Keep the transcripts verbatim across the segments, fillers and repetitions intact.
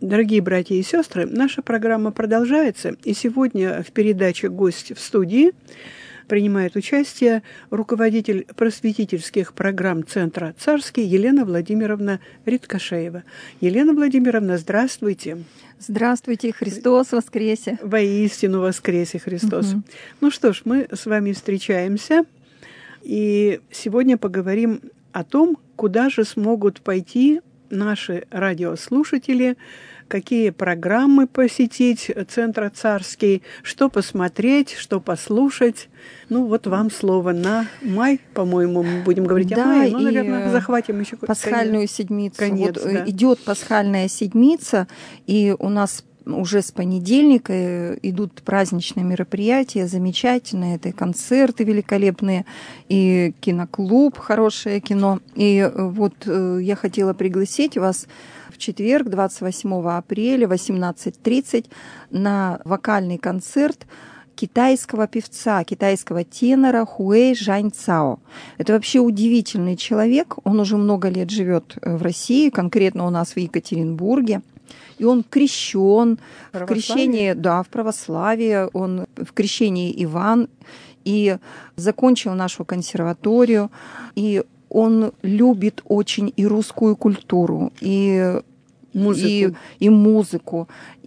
Дорогие братья и сестры, наша программа продолжается, и сегодня в передаче «Гость в студии» принимает участие руководитель просветительских программ Центра «Царский» Елена Владимировна Риткошеева. Елена Владимировна, здравствуйте. Здравствуйте, Христос воскресе. Воистину воскресе Христос. Угу. Ну что ж, мы с вами встречаемся, и сегодня поговорим о том, куда же смогут пойти наши радиослушатели, какие программы посетить Центра Царский, что посмотреть, что послушать. Ну, вот вам слово на май, по-моему, мы будем говорить да, о мае, но, наверное, захватим еще пасхальную конец. седмицу. Конец, вот да. Идет пасхальная седмица, и у нас уже с понедельника идут праздничные мероприятия, замечательные, это и концерты великолепные, и киноклуб, хорошее кино. И вот я хотела пригласить вас в четверг, двадцать восьмого апреля, восемнадцать тридцать, на вокальный концерт китайского певца, китайского тенора Хуэй Жаньцао. Это вообще удивительный человек, он уже много лет живет в России, конкретно у нас в Екатеринбурге. И он крещен, в крещении, да, в православии, он в крещении Иван, и закончил нашу консерваторию, и он любит очень и русскую культуру, и музыку. И, и музыку.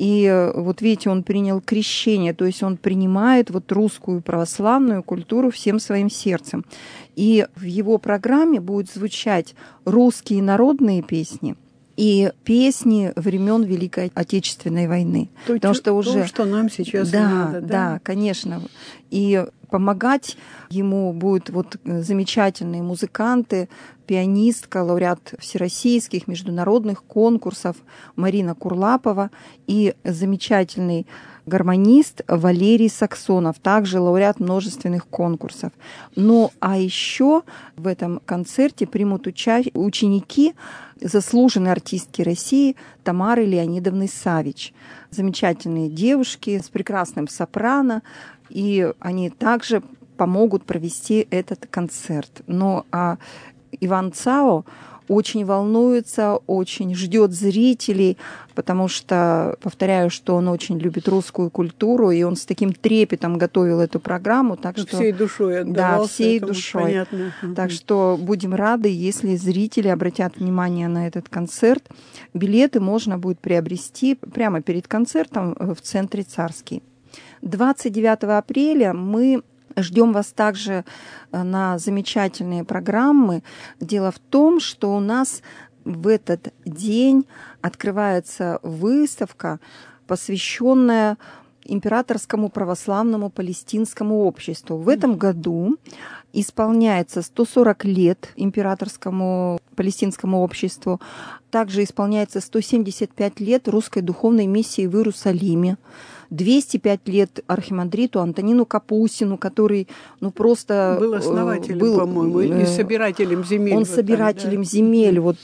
И вот видите, он принял крещение, то есть он принимает вот русскую православную культуру всем своим сердцем. И в его программе будут звучать русские народные песни, и песни времен Великой Отечественной войны. То, Потому что уже то, что нам сейчас да, надо. Да, да, конечно. И помогать ему будут вот замечательные музыканты, пианистка, лауреат всероссийских международных конкурсов Марина Курлапова и замечательный гармонист Валерий Саксонов, также лауреат множественных конкурсов. Ну, а еще в этом концерте примут уча- ученики заслуженной артистки России Тамары Леонидовны Савич. Замечательные девушки с прекрасным сопрано, и они также помогут провести этот концерт. Ну, а Иван Цао очень волнуется, очень ждет зрителей, потому что, повторяю, что он очень любит русскую культуру, и он с таким трепетом готовил эту программу. Так что, всей душой отдавался. Да, всей этому, душой. Понятно. Так что будем рады, если зрители обратят внимание на этот концерт. Билеты можно будет приобрести прямо перед концертом в Центре Царский. двадцать девятого апреля мы ждем вас также на замечательные программы. Дело в том, что у нас в этот день открывается выставка, посвященная Императорскому православному палестинскому обществу. В этом году исполняется сто сорок лет Императорскому палестинскому обществу. Также исполняется сто семьдесят пять лет русской духовной миссии в Иерусалиме. двести пять лет архимандриту Антонину Капусину, который ну, просто... Был основателем, был, по-моему, и собирателем земель. Он вот собирателем так, да? земель, вот,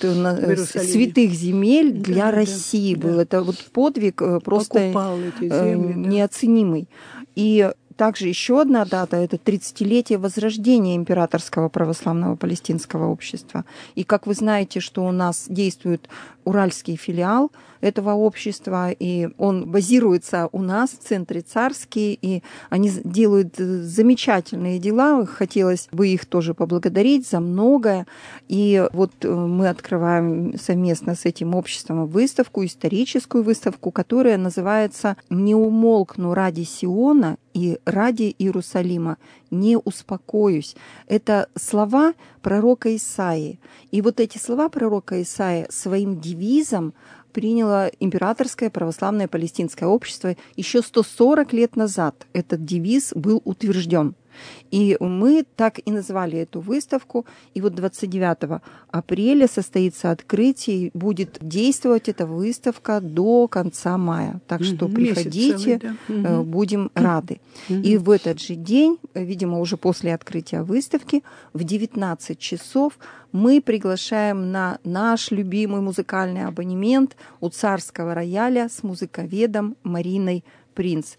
святых земель для да, России да, был. да. Это вот подвиг просто эти земли, неоценимый. Да. И также еще одна дата – это тридцатилетие возрождения Императорского православного палестинского общества. И как вы знаете, что у нас действует уральский филиал этого общества, и он базируется у нас в Центре Царский, и они делают замечательные дела. Хотелось бы их тоже поблагодарить за многое. И вот мы открываем совместно с этим обществом выставку, историческую выставку, которая называется «Не умолкну ради Сиона и ради Иерусалима, не успокоюсь». Это слова пророка Исаии. И вот эти слова пророка Исаии своим девизом приняло Императорское православное палестинское общество еще сто сорок лет назад. Этот девиз был утвержден. И мы так и назвали эту выставку. И вот двадцать девятого апреля состоится открытие, будет действовать эта выставка до конца мая. Так что угу, приходите, целый, да. Будем угу. рады. Угу. И в этот же день, видимо, уже после открытия выставки, в девятнадцать часов мы приглашаем на наш любимый музыкальный абонемент у Царского рояля с музыковедом Мариной Принц.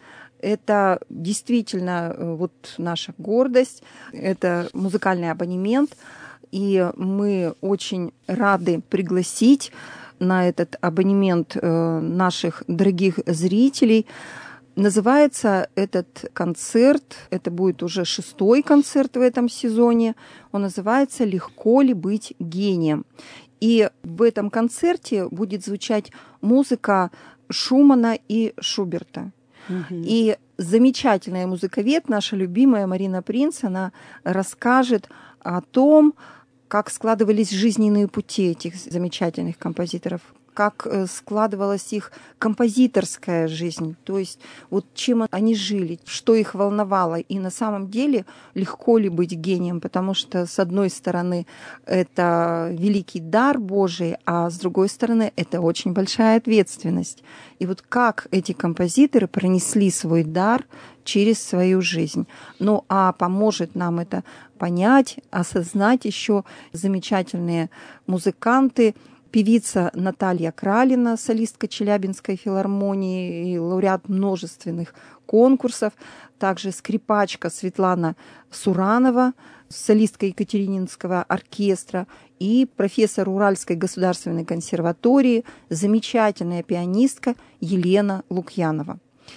Это действительно вот наша гордость, это музыкальный абонемент, и мы очень рады пригласить на этот абонемент наших дорогих зрителей. Называется этот концерт, это будет уже шестой концерт в этом сезоне, он называется «Легко ли быть гением?». И в этом концерте будет звучать музыка Шумана и Шуберта. Угу. И замечательная музыковед, наша любимая Марина Принц, она расскажет о том, как складывались жизненные пути этих замечательных композиторов, как складывалась их композиторская жизнь, то есть вот чем они жили, что их волновало. И на самом деле легко ли быть гением, потому что с одной стороны это великий дар Божий, а с другой стороны это очень большая ответственность. И вот как эти композиторы пронесли свой дар через свою жизнь. Ну а поможет нам это понять, осознать еще замечательные музыканты, певица Наталья Кралина, солистка Челябинской филармонии и лауреат множественных конкурсов, также скрипачка Светлана Суранова, солистка Екатерининского оркестра, и профессор Уральской государственной консерватории, замечательная пианистка Елена Лукьянова.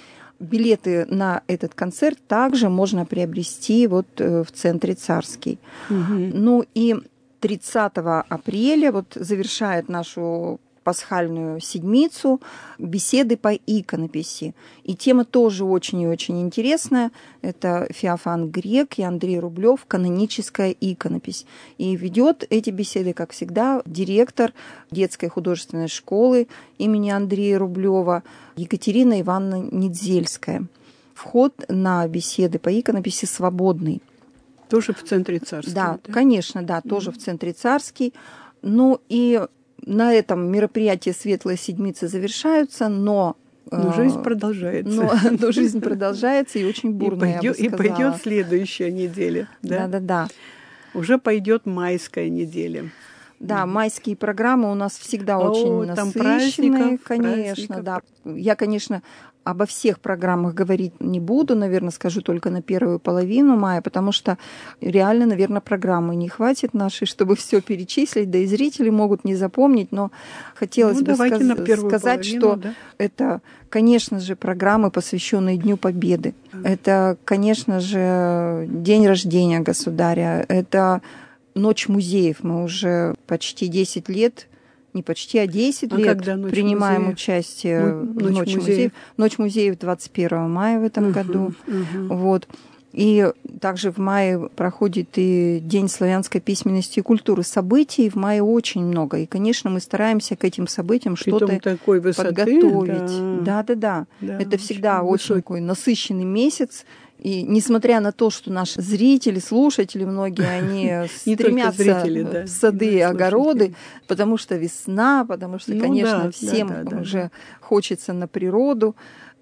Билеты на этот концерт также можно приобрести вот в центре «Царский». Угу. Ну и тридцатого апреля вот завершает нашу пасхальную седмицу беседы по иконописи. И тема тоже очень и очень интересная. Это Феофан Грек и Андрей Рублев «Каноническая иконопись». И ведет эти беседы, как всегда, директор детской художественной школы имени Андрея Рублева Екатерина Ивановна Недзельская. Вход на беседы по иконописи свободный. Тоже в центре «Царский». Да, да? конечно, да, тоже mm-hmm. в центре «Царский». Ну и на этом мероприятия Светлая Седмица завершаются, но... Но жизнь продолжается. Но, но жизнь продолжается и очень бурная, и пойдет, я бы сказала. И пойдет следующая неделя. Да? Да-да-да. Уже пойдет майская неделя. Да, майские программы у нас всегда О, очень там насыщенные, праздников, конечно, праздников. да. Я, конечно, обо всех программах говорить не буду, наверное, скажу только на первую половину мая, потому что реально, наверное, программы не хватит нашей, чтобы все перечислить, да и зрители могут не запомнить, но хотелось ну, бы сказ- сказать, половину, что да? это, конечно же, программы, посвященные Дню Победы. Mm. Это, конечно же, день рождения государя, это Ночь музеев. Мы уже почти десять лет, не почти, а десять а лет принимаем музеев? участие Ночь в Ночь музеев. музеев. Ночь музеев двадцать первого мая в этом uh-huh, году. Uh-huh. Вот. И также в мае проходит и День славянской письменности и культуры. Событий в мае очень много. И, конечно, мы стараемся к этим событиям что-то такой высоты, подготовить. Да-да-да. Да, Это всегда очень, очень такой насыщенный месяц. И несмотря на то, что наши зрители, слушатели, многие, они стремятся зрители, да, в сады и огороды, потому что весна, потому что, ну, конечно, да, всем да, да, уже да. хочется на природу,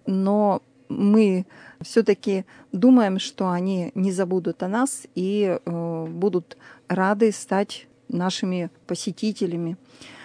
но мы все-таки думаем, что они не забудут о нас и э, будут рады стать нашими посетителями.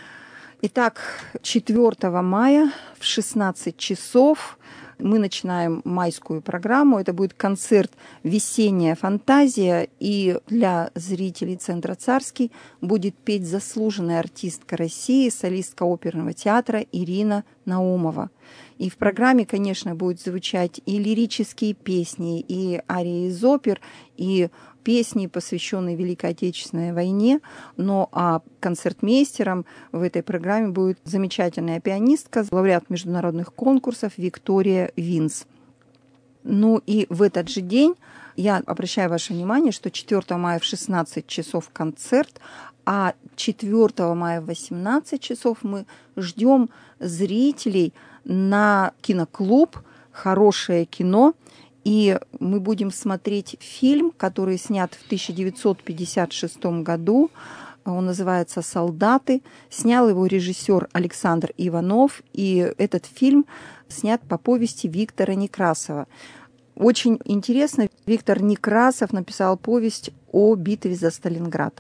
Итак, четвёртого мая в шестнадцать часов мы начинаем майскую программу. Это будет концерт «Весенняя фантазия». И для зрителей Центра «Царский» будет петь заслуженная артистка России, солистка оперного театра Ирина Наумова. И в программе, конечно, будут звучать и лирические песни, и арии из опер, и песни, посвященные Великой Отечественной войне. Но а концертмейстером в этой программе будет замечательная пианистка, лауреат международных конкурсов Виктория Винс. Ну и в этот же день я обращаю ваше внимание, что четвёртого мая в шестнадцать часов концерт, а четвёртого мая в восемнадцать часов мы ждем зрителей на киноклуб «Хорошее кино». И мы будем смотреть фильм, который снят в тысяча девятьсот пятьдесят шестом году. Он называется «Солдаты». Снял его режиссер Александр Иванов. И этот фильм снят по повести Виктора Некрасова. Очень интересно, Виктор Некрасов написал повесть о битве за Сталинград.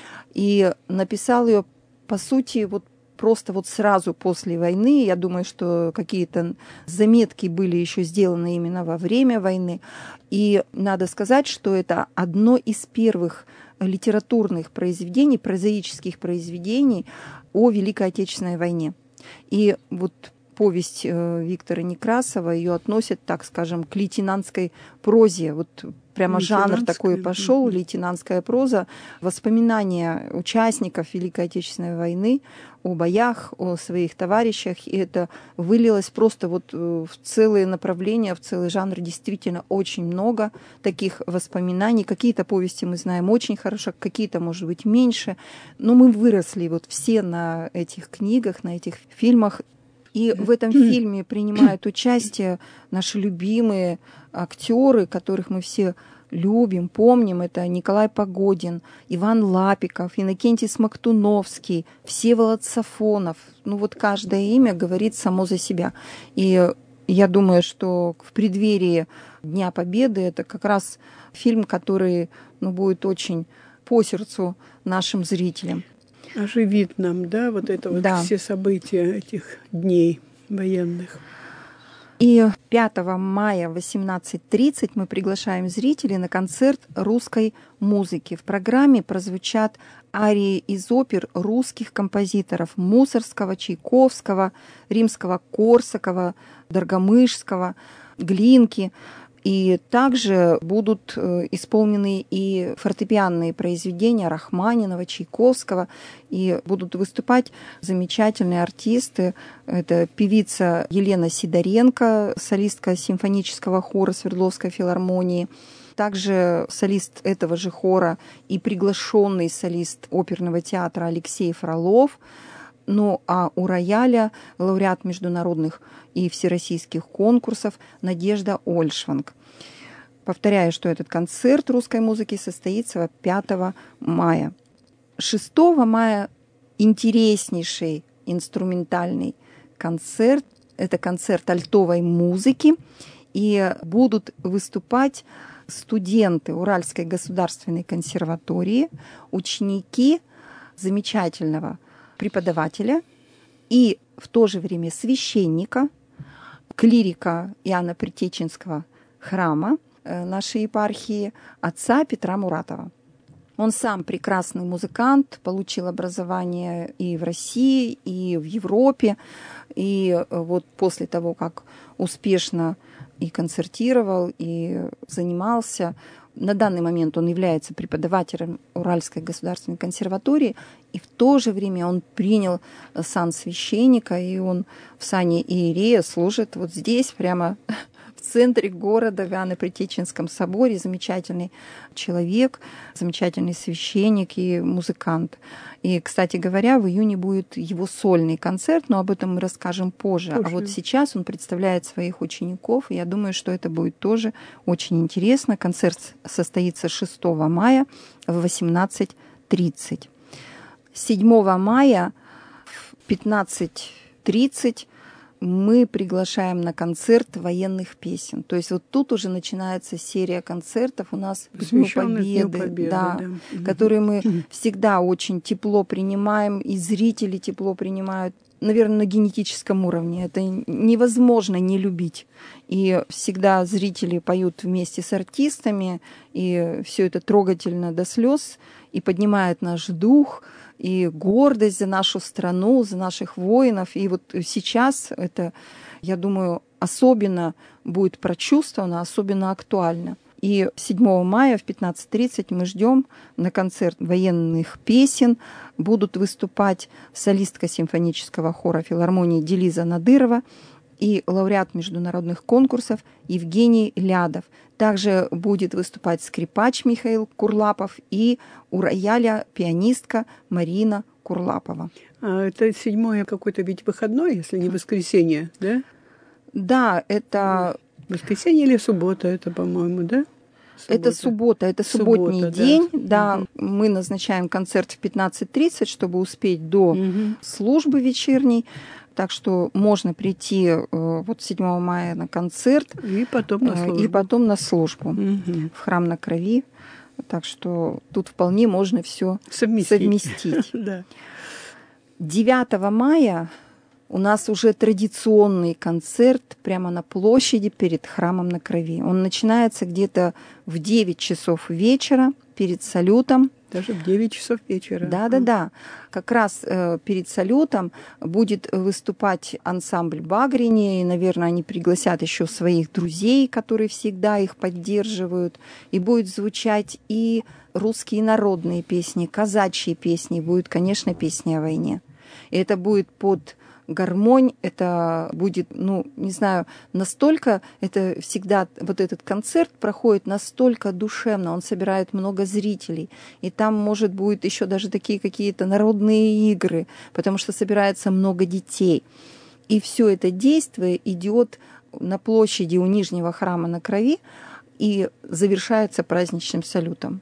И написал ее, по сути, вот просто вот сразу после войны. Я думаю, что какие-то заметки были еще сделаны именно во время войны. И надо сказать, что это одно из первых литературных произведений, прозаических произведений, о Великой Отечественной войне. И вот повесть Виктора Некрасова ее относят, так скажем, к лейтенантской прозе. Вот прямо жанр такой пошел, mm-hmm. лейтенантская проза, воспоминания участников Великой Отечественной войны о боях, о своих товарищах. И это вылилось просто вот в целые направления, в целый жанр. Действительно очень много таких воспоминаний. Какие-то повести мы знаем очень хорошо, какие-то, может быть, меньше. Но мы выросли вот все на этих книгах, на этих фильмах. И в этом фильме принимают участие наши любимые актеры, которых мы все любим, помним. Это Николай Погодин, Иван Лапиков, Иннокентий Смоктуновский, Всеволод Сафонов. Ну вот каждое имя говорит само за себя. И я думаю, что в преддверии Дня Победы это как раз фильм, который ну, будет очень по сердцу нашим зрителям. Оживит нам, да, вот это вот да. все события этих дней военных. И пятого мая в восемнадцать тридцать мы приглашаем зрителей на концерт русской музыки. В программе прозвучат арии из опер русских композиторов Мусоргского, Чайковского, Римского-Корсакова, Доргомышского, Глинки. И также будут исполнены и фортепианные произведения Рахманинова, Чайковского. И будут выступать замечательные артисты. Это певица Елена Сидоренко, солистка симфонического хора Свердловской филармонии. Также солист этого же хора и приглашенный солист оперного театра Алексей Фролов. Ну а у рояля лауреат международных и всероссийских конкурсов Надежда Ольшванг. Повторяю, что этот концерт русской музыки состоится пятого мая. шестого мая интереснейший инструментальный концерт. Это концерт альтовой музыки. И будут выступать студенты Уральской государственной консерватории, ученики замечательного преподавателя и в то же время священника, клирика Иоанна Притеченского храма нашей епархии, отца Петра Муратова. Он сам прекрасный музыкант, получил образование и в России, и в Европе. И вот после того, как успешно и концертировал, и занимался, на данный момент он является преподавателем Уральской государственной консерватории, и в то же время он принял сан священника, и он в сане иерея служит вот здесь, прямо в центре города, в Иоанно-Притеченском соборе. Замечательный человек, замечательный священник и музыкант. И, кстати говоря, в июне будет его сольный концерт, но об этом мы расскажем позже. позже. А вот сейчас он представляет своих учеников, и я думаю, что это будет тоже очень интересно. Концерт состоится шестого мая в восемнадцать тридцать. седьмого мая в пятнадцать тридцать мы приглашаем на концерт военных песен. То есть вот тут уже начинается серия концертов у нас к Дню Победы, Победы да, да. которые мы всегда очень тепло принимаем, и зрители тепло принимают. Наверное, на генетическом уровне. Это невозможно не любить. И всегда зрители поют вместе с артистами, и все это трогательно до слез, и поднимает наш дух, и гордость за нашу страну, за наших воинов. И вот сейчас это, я думаю, особенно будет прочувствовано, особенно актуально. И седьмого мая в пятнадцать тридцать мы ждем на концерт военных песен. Будут выступать солистка симфонического хора филармонии Делиза Надырова и лауреат международных конкурсов Евгений Лядов. Также будет выступать скрипач Михаил Курлапов и у рояля пианистка Марина Курлапова. А это седьмое какой-то ведь выходной, если не воскресенье, да? Да, это... Воскресенье или суббота, это, по-моему, да? Суббота. Это суббота, это субботний Суббота, день. Да, да. Угу. Мы назначаем концерт в пятнадцать тридцать, чтобы успеть до угу. службы вечерней. Так что можно прийти вот седьмого мая на концерт и потом на службу, и потом на службу угу. в храм на Крови. Так что тут вполне можно все совместить. совместить. Да. девятого мая у нас уже традиционный концерт прямо на площади перед храмом на Крови. Он начинается где-то в девять часов вечера. перед салютом. Даже в девять часов вечера. Да-да-да. Как раз э, перед салютом будет выступать ансамбль «Багрини», и, наверное, они пригласят еще своих друзей, которые всегда их поддерживают. И будет звучать и русские народные песни, казачьи песни, будет, конечно, песни о войне. И это будет под гармонь, это будет, ну, не знаю, настолько, это всегда, вот этот концерт проходит настолько душевно, он собирает много зрителей, и там, может, будет еще даже такие какие-то народные игры, потому что собирается много детей. И все это действие идет на площади у Нижнего храма на Крови и завершается праздничным салютом.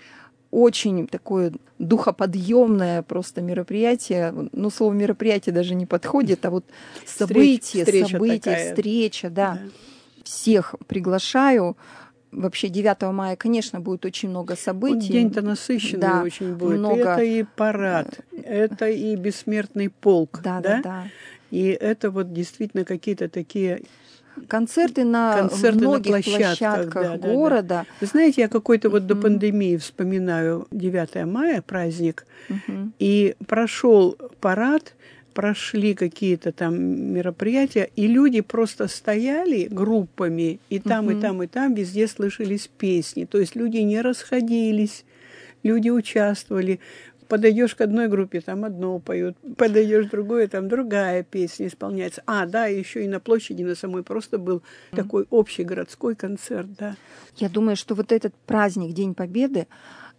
Очень такое духоподъемное просто мероприятие. Ну, слово мероприятие даже не подходит, а вот событие, встреча событие, такая. встреча, да. Да. Всех приглашаю. Вообще девятого мая, конечно, будет очень много событий. Вот день-то насыщенный да, очень будет. Много... Это и парад, это и бессмертный полк. Да, да? да, да. И это вот действительно какие-то такие... Концерты на Концерты многих на площадках, площадках да, да, города. Да. Вы знаете, я какой-то вот uh-huh. до пандемии вспоминаю девятое мая, праздник, uh-huh. и прошел парад, прошли какие-то там мероприятия, и люди просто стояли группами, и там, uh-huh. и там, и там везде слышались песни. То есть люди не расходились, люди участвовали. Подойдешь к одной группе, там одно поют, подойдешь к другой, там другая песня исполняется. А, да, еще и на площади на самой просто был mm. такой общий городской концерт, да. Я думаю, что вот этот праздник, День Победы,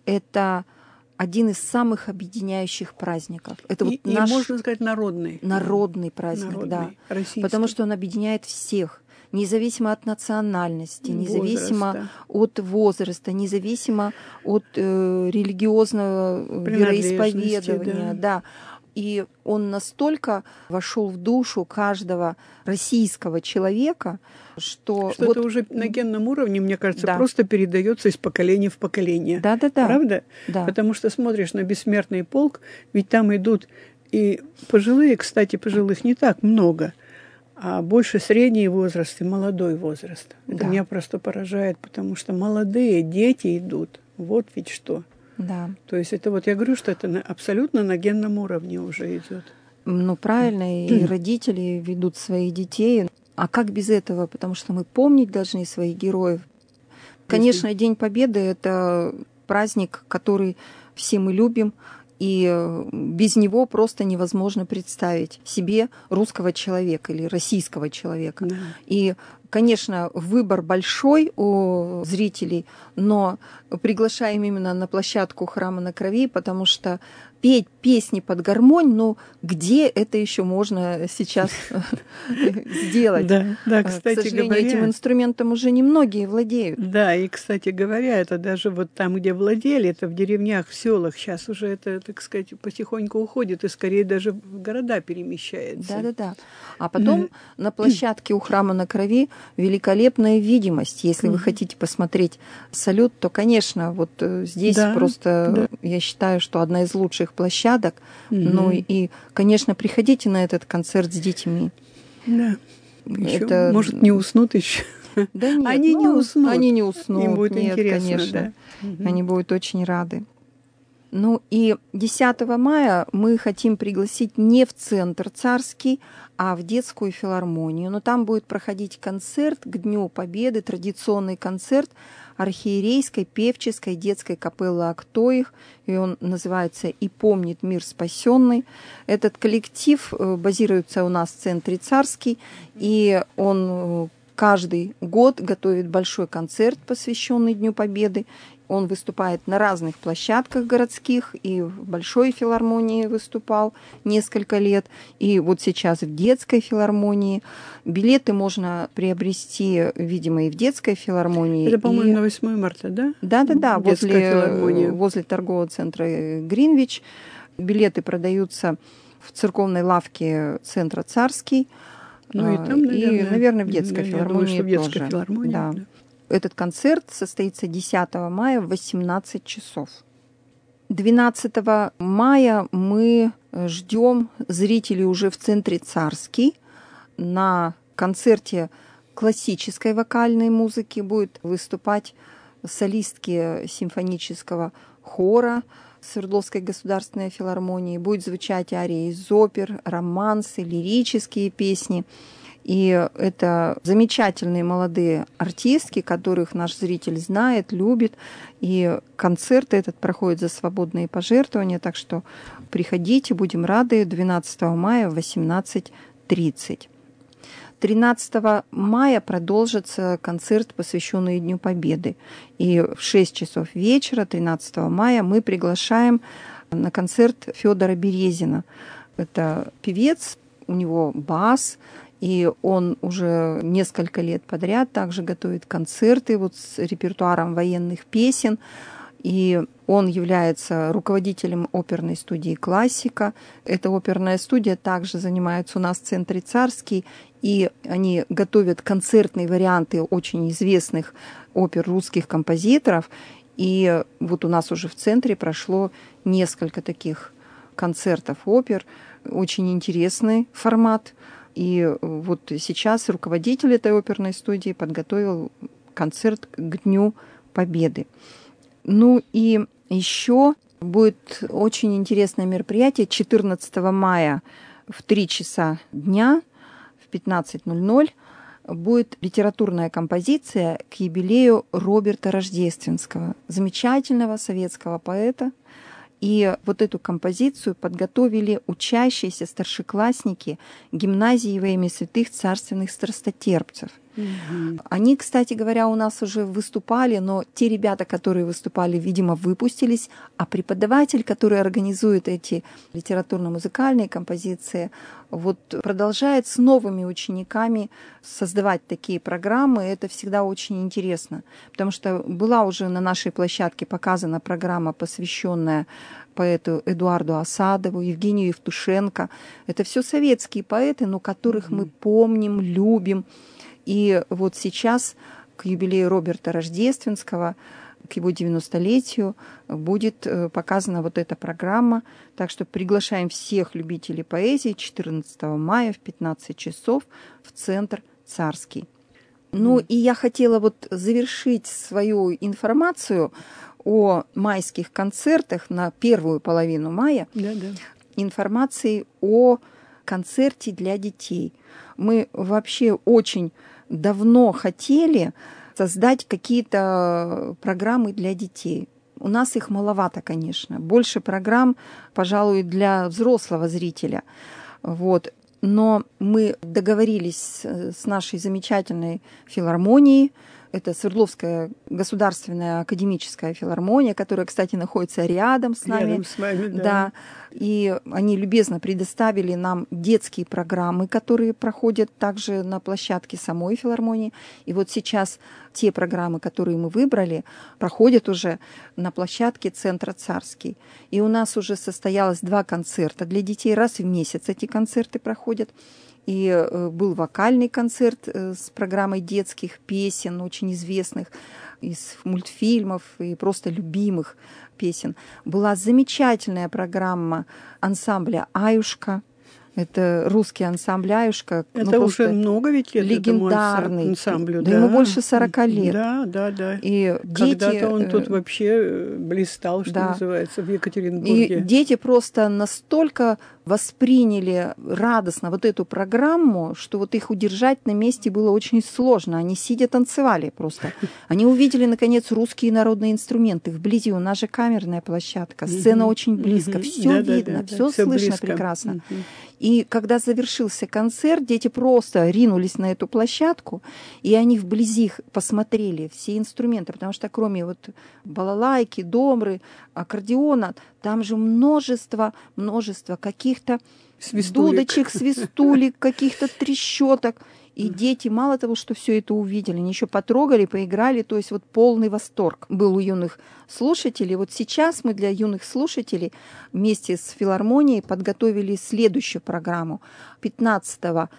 это один из самых объединяющих праздников. Это и, вот наш и, можно сказать, народный. Народный праздник, народный, да. Российский. Потому что он объединяет всех. Независимо от национальности, возраста. Независимо от возраста, независимо от э, религиозного вероисповедания. Да. Да. И он настолько вошел в душу каждого российского человека, что... Что вот... это уже на генном уровне, мне кажется, да. просто передается из поколения в поколение. Да-да-да. Правда? Да. Потому что смотришь на бессмертный полк, ведь там идут и пожилые, кстати, пожилых не так много, а больше средний возраст и молодой возраст. Это да. меня просто поражает, потому что молодые дети идут. Вот ведь что. Да. То есть это вот я говорю, что это на, абсолютно на генном уровне уже идет. Ну, правильно, и родители ведут своих детей. А как без этого? Потому что мы помнить должны своих героев. Конечно, День Победы – это праздник, который все мы любим, и без него просто невозможно представить себе русского человека или российского человека. Да. И, конечно, выбор большой у зрителей, но приглашаем именно на площадку Храма на Крови, потому что петь песни под гармонь, ну, где это еще можно сейчас сделать? Да, да, кстати К сожалению, говоря, этим инструментом уже немногие владеют. Да, и, кстати говоря, это даже вот там, где владели, это в деревнях, в селах, сейчас уже это, так сказать, потихоньку уходит и скорее даже в города перемещается. Да-да-да. А потом на площадке у Храма на Крови великолепная видимость. Если вы хотите посмотреть салют, то, конечно, вот здесь да, просто, да. я считаю, что одна из лучших площадок. Угу. Ну и, конечно, приходите на этот концерт с детьми. Да. Еще, это... может, не уснут еще. Да нет, они ну, не уснут. Они не уснут. Им будет нет, интересно, конечно. Да. Угу. Они будут очень рады. Ну и десятого мая мы хотим пригласить не в Центр Царский, а в детскую филармонию. Но там будет проходить концерт к Дню Победы, традиционный концерт архиерейской певческой детской капеллы Актоих, и он называется «И помнит мир спасенный». Этот коллектив базируется у нас в Центре Царский, и он каждый год готовит большой концерт, посвященный Дню Победы. Он выступает на разных площадках городских, и в Большой филармонии выступал несколько лет, и вот сейчас в детской филармонии. Билеты можно приобрести, видимо, и в детской филармонии. Это, по-моему, и... на восьмое марта, да? Да-да-да, возле, возле торгового центра Гринвич. Билеты продаются в церковной лавке Центра Царский. Ну и там, наверное, и, наверное, в детской я филармонии думаю, что в детской тоже. Филармонии, да. Да. Этот концерт состоится десятого мая в восемнадцать часов. двенадцатого мая мы ждем зрителей уже в Центре Царский. На концерте классической вокальной музыки будет выступать солистки симфонического хора Свердловской государственной филармонии. Будет звучать арии из опер, романсы, лирические песни. И это замечательные молодые артистки, которых наш зритель знает, любит. И концерт этот проходит за свободные пожертвования. Так что приходите, будем рады. двенадцатого мая в восемнадцать тридцать. тринадцатого мая продолжится концерт, посвященный Дню Победы. И в шесть часов вечера тринадцатого мая мы приглашаем на концерт Федора Березина. Это певец, у него бас, и он уже несколько лет подряд также готовит концерты вот с репертуаром военных песен. И он является руководителем оперной студии «Классика». Эта оперная студия также занимается у нас в Центре Царский, и они готовят концертные варианты очень известных опер русских композиторов. И вот у нас уже в Центре прошло несколько таких концертов опер. Очень интересный формат. И вот сейчас руководитель этой оперной студии подготовил концерт к Дню Победы. Ну и еще будет очень интересное мероприятие четырнадцатого мая в три часа дня, в пятнадцать ноль ноль, будет литературная композиция к юбилею Роберта Рождественского, замечательного советского поэта. И вот эту композицию подготовили учащиеся старшеклассники гимназии во имя святых царственных страстотерпцев. Mm-hmm. Они, кстати говоря, у нас уже выступали, но те ребята, которые выступали, видимо, выпустились, а преподаватель, который организует эти литературно-музыкальные композиции, вот продолжает с новыми учениками создавать такие программы. Это всегда очень интересно, потому что была уже на нашей площадке показана программа, посвященная поэту Эдуарду Асадову, Евгению Евтушенко. Это все советские поэты, но которых mm-hmm. мы помним, любим. И вот сейчас к юбилею Роберта Рождественского, к его девяностолетию, будет показана вот эта программа. Так что приглашаем всех любителей поэзии четырнадцатого мая в пятнадцать часов в Центр Царский. Mm. Ну и я хотела вот завершить свою информацию о майских концертах на первую половину мая Да-да. информацией о концерте для детей. Мы вообще очень давно хотели создать какие-то программы для детей. У нас их маловато, конечно. Больше программ, пожалуй, для взрослого зрителя. Вот. Но мы договорились с нашей замечательной филармонией. Это Свердловская государственная академическая филармония, которая, кстати, находится рядом с нами. Рядом с вами, да. Да. И они любезно предоставили нам детские программы, которые проходят также на площадке самой филармонии. И вот сейчас те программы, которые мы выбрали, проходят уже на площадке Центра Царский. И у нас уже состоялось два концерта для детей. Раз в месяц эти концерты проходят. И был вокальный концерт с программой детских песен, очень известных, из мультфильмов и просто любимых песен. Была замечательная программа ансамбля «Аюшка». Это русский ансамбль «Аюшка». Это ну, уже много ведь лет легендарный ансамблю. Да, да, ему больше сорока лет. Да, да, да. И когда-то дети, он тут вообще блистал, что да. называется, в Екатеринбурге. И дети просто настолько восприняли радостно вот эту программу, что вот их удержать на месте было очень сложно. Они сидя танцевали просто. Они увидели, наконец, русские народные инструменты. Вблизи у нас же камерная площадка, сцена mm-hmm. очень близко, mm-hmm. все да, видно, да, да, все да, слышно близко. Прекрасно. Mm-hmm. И когда завершился концерт, дети просто ринулись на эту площадку, и они вблизи посмотрели все инструменты, потому что кроме вот балалайки, домры, аккордеона, там же множество, множество каких-то свистулик. Дудочек, свистулик, каких-то трещоток. И дети, мало того, что все это увидели, они еще потрогали, поиграли, то есть вот полный восторг был у юных слушателей. Вот сейчас мы для юных слушателей вместе с филармонией подготовили следующую программу. пятнадцатого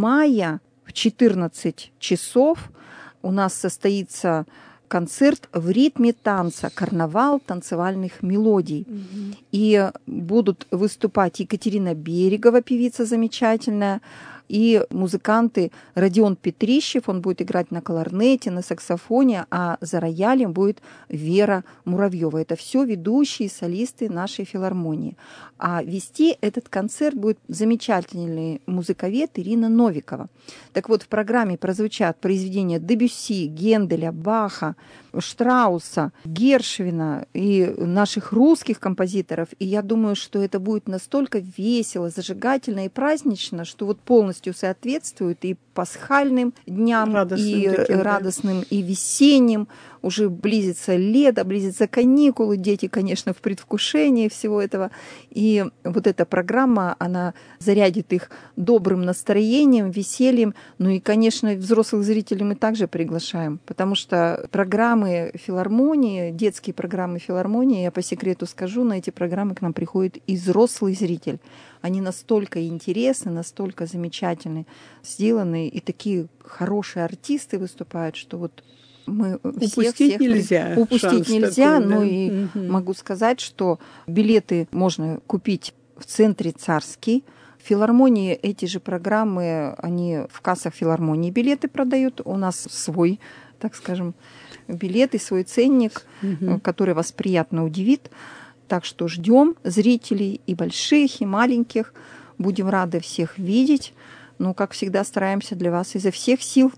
мая в четырнадцать часов у нас состоится концерт в ритме танца, карнавал танцевальных мелодий. Mm-hmm. И будут выступать Екатерина Берегова, певица замечательная, и музыканты Родион Петрищев, он будет играть на кларнете, на саксофоне, а за роялем будет Вера Муравьева. Это все ведущие солисты нашей филармонии. А вести этот концерт будет замечательный музыковед Ирина Новикова. Так вот, в программе прозвучат произведения Дебюсси, Генделя, Баха, Штрауса, Гершвина и наших русских композиторов. И я думаю, что это будет настолько весело, зажигательно и празднично, что вот полностью соответствует и пасхальным дням, радостным и таким, радостным, да. и весенним. Уже близится лето, близятся каникулы, дети, конечно, в предвкушении всего этого. И вот эта программа, она зарядит их добрым настроением, весельем. Ну и, конечно, взрослых зрителей мы также приглашаем, потому что программы филармонии, детские программы филармонии, я по секрету скажу, на эти программы к нам приходит и взрослый зритель. Они настолько интересны, настолько замечательно сделаны, и такие хорошие артисты выступают, что вот мы всех, упустить всех нельзя. Упустить нельзя, такой, да? но и угу. могу сказать, что билеты можно купить в центре «Царский». В филармонии эти же программы, они в кассах филармонии билеты продают. У нас свой, так скажем, билет и свой ценник, угу. который вас приятно удивит. Так что ждем зрителей и больших, и маленьких. Будем рады всех видеть. Ну, как всегда, стараемся для вас изо всех сил.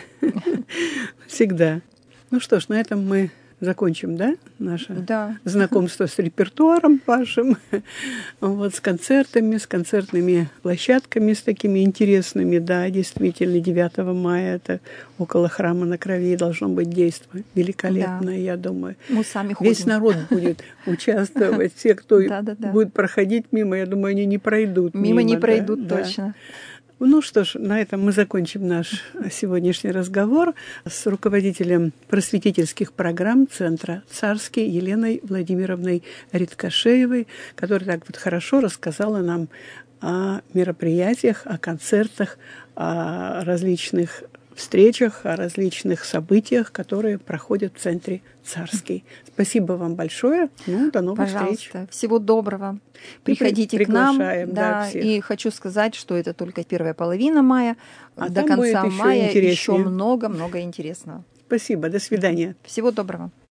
Всегда. Ну что ж, на этом мы закончим, да, наше да. знакомство с репертуаром вашим, вот, с концертами, с концертными площадками, с такими интересными, да, действительно, девятого мая это около Храма на Крови должно быть действо великолепное, да. я думаю. Мы сами ходим. Весь народ будет участвовать, все, кто будет проходить мимо, я думаю, они не пройдут мимо. Мимо не пройдут, точно. Ну что ж, на этом мы закончим наш сегодняшний разговор с руководителем просветительских программ Центра «Царский» Еленой Владимировной Риткошеевой, которая так вот хорошо рассказала нам о мероприятиях, о концертах, о различных встречах, о различных событиях, которые проходят в Центре «Царский». Спасибо вам большое. Ну, до новых Пожалуйста. встреч. Всего доброго. Приходите к нам. Да, да, и хочу сказать, что это только первая половина мая. А до конца еще мая интереснее. еще много-много интересного. Спасибо. До свидания. Всего доброго.